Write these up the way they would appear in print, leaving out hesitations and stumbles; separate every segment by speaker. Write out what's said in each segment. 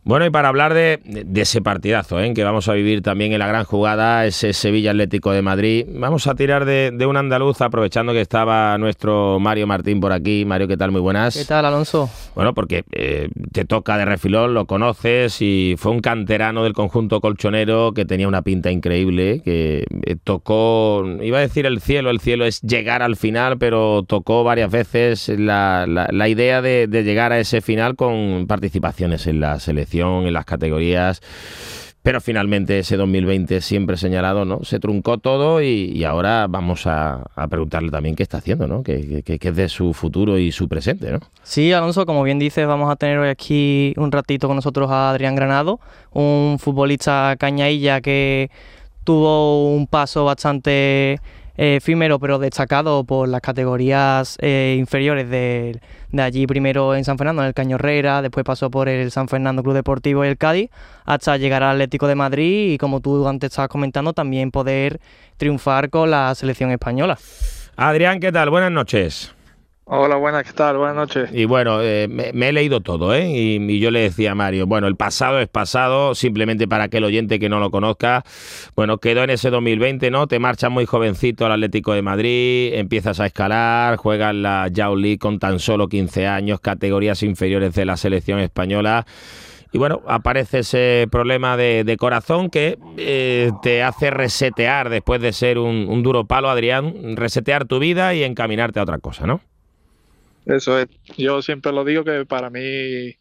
Speaker 1: Bueno, y para hablar de ese partidazo que vamos a vivir también en la gran jugada, ese Sevilla Atlético de Madrid, vamos a tirar de un andaluz, aprovechando que estaba nuestro Mario Martín por aquí. Mario, ¿qué tal? Muy buenas.
Speaker 2: ¿Qué tal, Alonso?
Speaker 1: Bueno, porque te toca de refilón, lo conoces, y fue un canterano del conjunto colchonero que tenía una pinta increíble, que tocó, iba a decir el cielo es llegar al final, pero tocó varias veces la idea de llegar a ese final con participaciones en la selección, en las categorías, pero finalmente ese 2020 siempre señalado, ¿no? Se truncó todo y ahora vamos a preguntarle también qué está haciendo, ¿no? ¿Qué es de su futuro y su presente, ¿no?
Speaker 2: Sí, Alonso, como bien dices, vamos a tener hoy aquí un ratito con nosotros a Adrián Granado, un futbolista cañailla que tuvo un paso bastante efímero pero destacado por las categorías inferiores de allí, primero en San Fernando, en el Caño Herrera, después pasó por el San Fernando Club Deportivo y el Cádiz, hasta llegar al Atlético de Madrid y, como tú antes estabas comentando, también poder triunfar con la selección española.
Speaker 1: Adrián, ¿qué tal? Buenas noches.
Speaker 3: Hola, buenas, ¿qué tal? Buenas noches.
Speaker 1: Y bueno, me he leído todo, y yo le decía a Mario, bueno, el pasado es pasado, simplemente para aquel oyente que no lo conozca. Bueno, quedó en ese 2020, ¿no? Te marchas muy jovencito al Atlético de Madrid, empiezas a escalar, juegas la Youth League con tan solo 15 años, categorías inferiores de la selección española. Y bueno, aparece ese problema de corazón que te hace resetear, después de ser un duro palo, Adrián, resetear tu vida y encaminarte a otra cosa, ¿no?
Speaker 3: Eso es. Yo siempre lo digo que para mí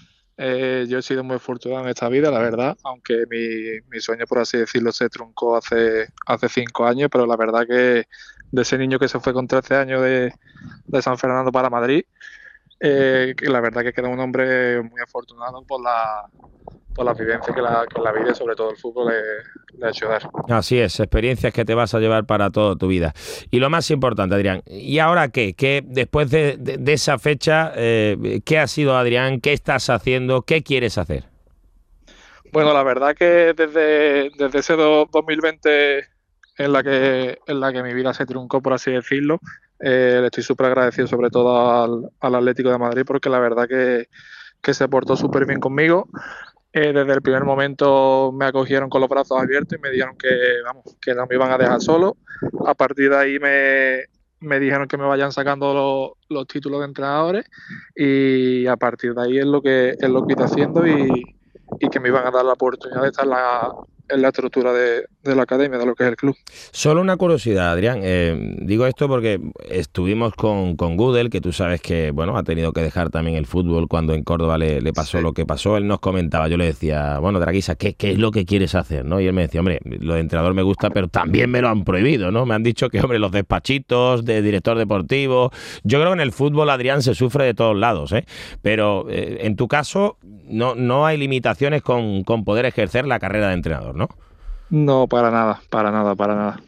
Speaker 3: yo he sido muy afortunado en esta vida, la verdad, aunque mi sueño, por así decirlo, se truncó hace 5 años, pero la verdad que de ese niño que se fue con 13 años de San Fernando para Madrid, que la verdad que queda un hombre muy afortunado por la vivencia que la vida y sobre todo el fútbol le ha hecho dar.
Speaker 1: Así es, experiencias que te vas a llevar para toda tu vida. Y lo más importante, Adrián, ¿y ahora qué? ¿Qué después de esa fecha, qué ha sido, Adrián? ¿Qué estás haciendo? ¿Qué quieres hacer?
Speaker 3: Bueno, la verdad que desde ese 2020 en la que mi vida se truncó, por así decirlo, le estoy súper agradecido sobre todo al Atlético de Madrid, porque la verdad que se portó súper bien conmigo. Desde el primer momento me acogieron con los brazos abiertos y me dijeron que no me iban a dejar solo. A partir de ahí me dijeron que me vayan sacando los títulos de entrenadores, y a partir de ahí es lo que estoy haciendo, y que me iban a dar la oportunidad de estar en la estructura de la academia, de lo que es el club.
Speaker 1: Solo una curiosidad, Adrián. Digo esto porque estuvimos con Gudel, que tú sabes que bueno, ha tenido que dejar también el fútbol cuando en Córdoba le pasó
Speaker 3: Sí.
Speaker 1: lo que pasó. Él nos comentaba, yo le decía, bueno, Draguisa, ¿qué es lo que quieres hacer, ¿no? Y él me decía, hombre, lo de entrenador me gusta, pero también me lo han prohibido, ¿no? Me han dicho que, hombre, los despachitos de director deportivo. Yo creo que en el fútbol, Adrián, se sufre de todos lados, pero en tu caso no hay limitaciones con poder ejercer la carrera de entrenador, ¿no?
Speaker 3: No, para nada.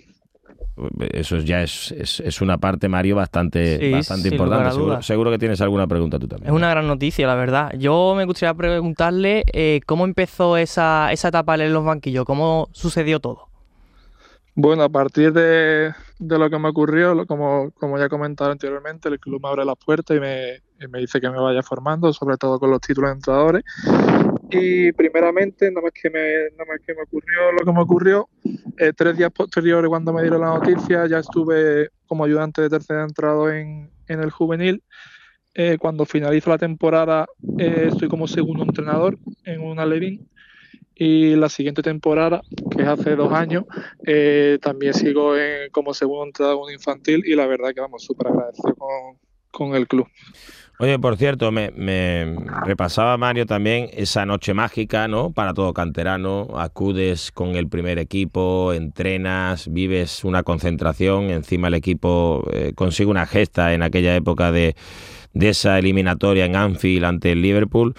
Speaker 1: Eso ya es una parte, Mario, bastante
Speaker 2: sin
Speaker 1: importante.
Speaker 2: lugar a dudas.
Speaker 1: Seguro que tienes alguna pregunta tú también.
Speaker 2: Es una gran noticia, la verdad. Yo me gustaría preguntarle cómo empezó esa etapa en los banquillos, cómo sucedió todo.
Speaker 3: Bueno, a partir de lo que me ocurrió, como ya he comentado anteriormente, el club me abre las puertas y me dice que me vaya formando, sobre todo con los títulos de entrenadores. Y primeramente, nada más que me ocurrió lo que me ocurrió, 3 días posteriores, cuando me dieron la noticia, ya estuve como ayudante de tercer entrenador en el juvenil. Cuando finalizo la temporada, estoy como segundo entrenador en un alevín. Y la siguiente temporada, que es hace 2 años, también sigo como segundo entrenador en un infantil, y la verdad que vamos súper agradecido con el club.
Speaker 1: Oye, por cierto, me repasaba Mario también esa noche mágica, ¿no? Para todo canterano, acudes con el primer equipo, entrenas, vives una concentración, encima el equipo consigue una gesta en aquella época de esa eliminatoria en Anfield ante el Liverpool.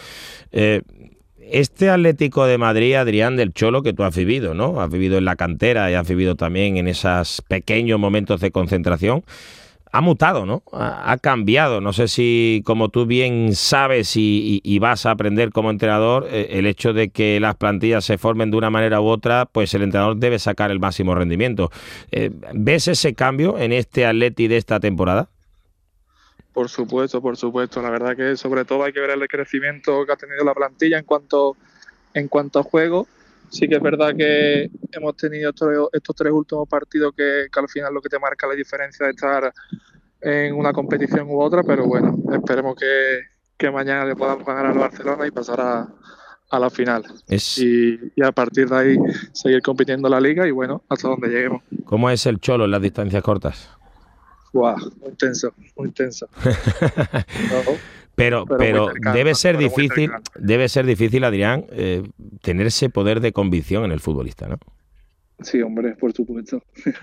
Speaker 1: Este Atlético de Madrid, Adrián, del Cholo, que tú has vivido, ¿no? Has vivido en la cantera y has vivido también en esos pequeños momentos de concentración. Ha mutado, ¿no? Ha cambiado. No sé si, como tú bien sabes y vas a aprender como entrenador, el hecho de que las plantillas se formen de una manera u otra, pues el entrenador debe sacar el máximo rendimiento. ¿Ves ese cambio en este Atleti de esta temporada?
Speaker 3: Por supuesto, por supuesto. La verdad que sobre todo hay que ver el crecimiento que ha tenido la plantilla en cuanto a juego. Sí que es verdad que hemos tenido estos 3 últimos partidos que al final lo que te marca la diferencia de estar en una competición u otra, pero bueno, esperemos que mañana le podamos ganar al Barcelona y pasar a la final. Y a partir de ahí seguir compitiendo en la Liga y bueno, hasta donde lleguemos.
Speaker 1: ¿Cómo es el Cholo en las distancias cortas?
Speaker 3: Wow, muy intenso, muy intenso.
Speaker 1: No, pero debe ser difícil, Adrián, tener ese poder de convicción en el futbolista, ¿no?
Speaker 3: Sí, hombre, por supuesto.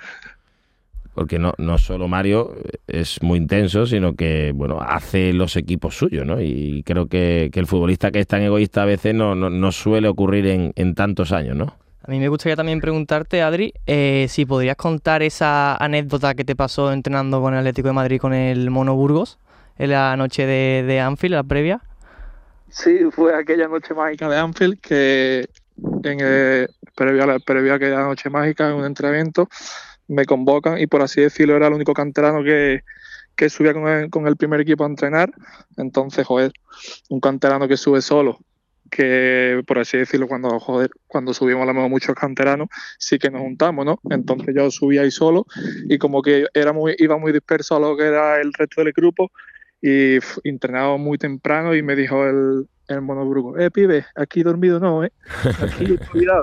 Speaker 1: Porque no solo Mario es muy intenso, sino que bueno, hace los equipos suyos, ¿no? Y creo que el futbolista que es tan egoísta a veces no suele ocurrir en tantos años, ¿no?
Speaker 2: A mí me gustaría también preguntarte, Adri, si podrías contar esa anécdota que te pasó entrenando con el Atlético de Madrid con el Mono Burgos en la noche de Anfield, la previa.
Speaker 3: Sí, fue aquella noche mágica de Anfield que previo a aquella noche mágica, en un entrenamiento, me convocan y por así decirlo era el único canterano que subía con el primer equipo a entrenar. Entonces, joder, un canterano que sube solo, que por así decirlo, cuando subimos a lo mejor muchos canteranos, sí que nos juntamos, ¿no? Entonces yo subía ahí solo y como que iba muy disperso a lo que era el resto del grupo y entrenaba muy temprano y me dijo el Mono Burgos, pibe, aquí dormido no, aquí cuidado.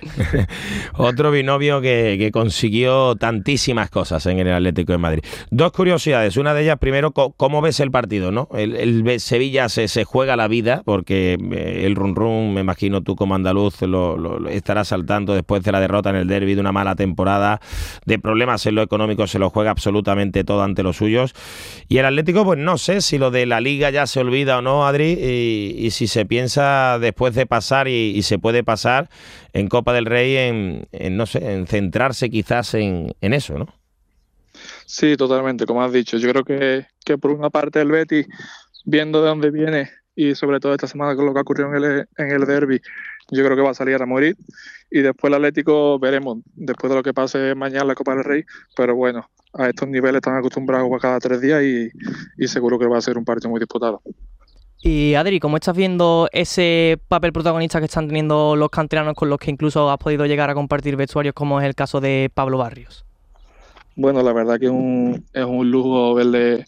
Speaker 1: Otro binomio que consiguió tantísimas cosas en el Atlético de Madrid. 2 curiosidades, una de ellas, primero, ¿cómo ves el partido, no? El Sevilla se juega la vida, porque el run, me imagino tú como andaluz lo estarás saltando después de la derrota en el derbi, de una mala temporada, de problemas en lo económico, se lo juega absolutamente todo ante los suyos. Y el Atlético, pues no sé si lo de la Liga ya se olvida o no, Adri, y si se piensa después de pasar y se puede pasar en Copa del Rey en centrarse quizás en eso, ¿no?
Speaker 3: Sí, totalmente, como has dicho. Yo creo que por una parte el Betis, viendo de dónde viene y sobre todo esta semana con lo que ocurrió en el derbi, yo creo que va a salir a morir. Y después el Atlético veremos, después de lo que pase mañana en la Copa del Rey, pero bueno, a estos niveles están acostumbrados a jugar cada 3 días y seguro que va a ser un partido muy disputado.
Speaker 2: Y Adri, ¿cómo estás viendo ese papel protagonista que están teniendo los canteranos con los que incluso has podido llegar a compartir vestuarios, como es el caso de Pablo Barrios?
Speaker 3: Bueno, la verdad que es un lujo verles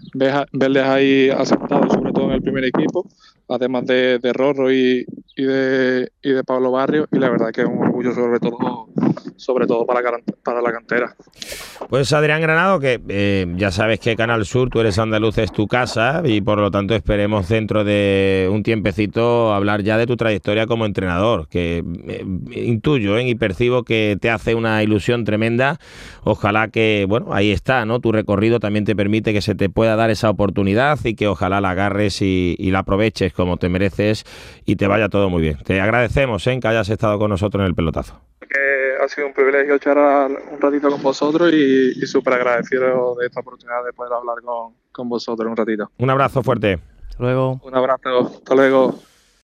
Speaker 3: ahí aceptados, sobre todo en el primer equipo, además de Rorro y de Pablo Barrios, y la verdad que es un orgullo sobre todo para la cantera.
Speaker 1: Pues Adrián Granado, que ya sabes que Canal Sur, tú eres andaluz, es tu casa, y por lo tanto esperemos dentro de un tiempecito hablar ya de tu trayectoria como entrenador, que intuyo y percibo que te hace una ilusión tremenda. Ojalá que, bueno, ahí está, ¿no? Tu recorrido también te permite que se te pueda dar esa oportunidad y que ojalá la agarres y la aproveches como te mereces y te vaya todo muy bien. Te agradecemos que hayas estado con nosotros en el pelotazo.
Speaker 3: Ha sido un privilegio charlar un ratito con vosotros y súper agradecido de esta oportunidad de poder hablar con vosotros un ratito.
Speaker 1: Un abrazo fuerte.
Speaker 2: Hasta luego.
Speaker 3: Un abrazo, hasta luego.